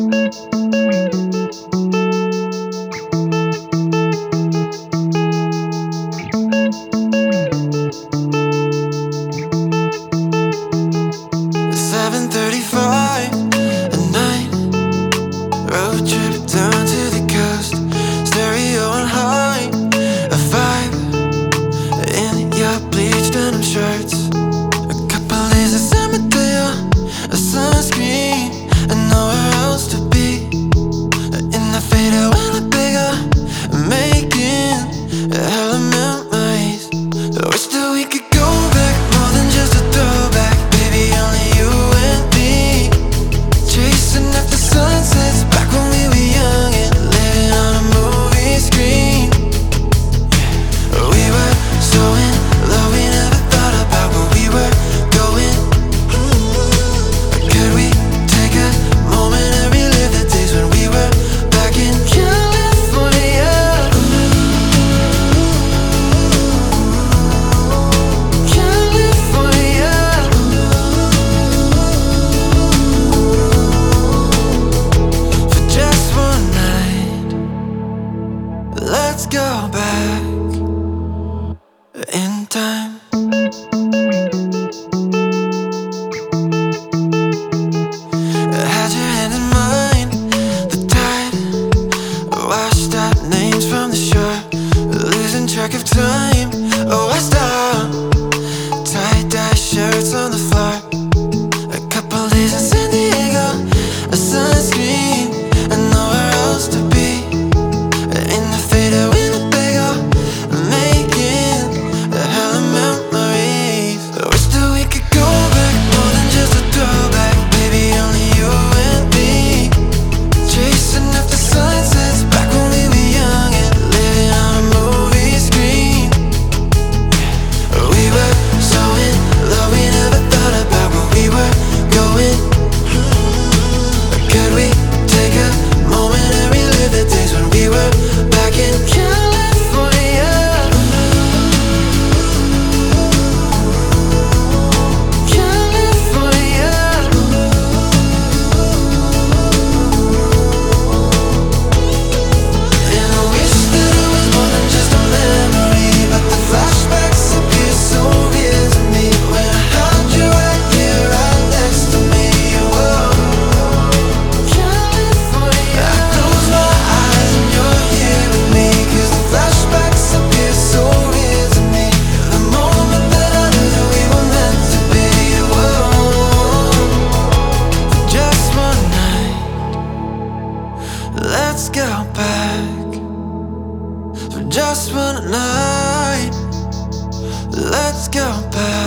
7:35 at night, road trip down to the coast, stereo on high, a vibe in your bleached denim shirts. A couple days of cemetery, a sunscreen, and nowhere else to be. In the fader when I'm bigger, making hella memories. I wish that we could go back, more than just a throwback. Baby, only you and me, chasing after sunsets, back when we were young and living on a movie screen. We were so in love, we never thought about where we were going. Could we take a moment and relive the days when we were back in California? California. For just one night, let's go back in time. Had your hand in mine, the tide washed out names from the shore, losing track of time. Oh, I stopped, tie-dye shirts on the floor. A couple days in San Diego, a sunscreen, and nowhere else to be. In the fader Winnebago, making hella memories. I wish that we could go back, more than just a throwback. Baby, only you and me, chasing after sunsets, back when we were young and living on a movie screen. We were so in love, we never thought about where we were going. Could we take a moment and relive the days when we were back in California? California. And I wish that it was more than just a memory, but the flashbacks appear so real to me when I held you right here, right next to me. Whoa, California. I close my eyes and you're here with me, 'cause the flashbacks appear so real to me. The moment that I knew that we were meant to be. Whoa, just one night, let's go back. For just one night, let's go back.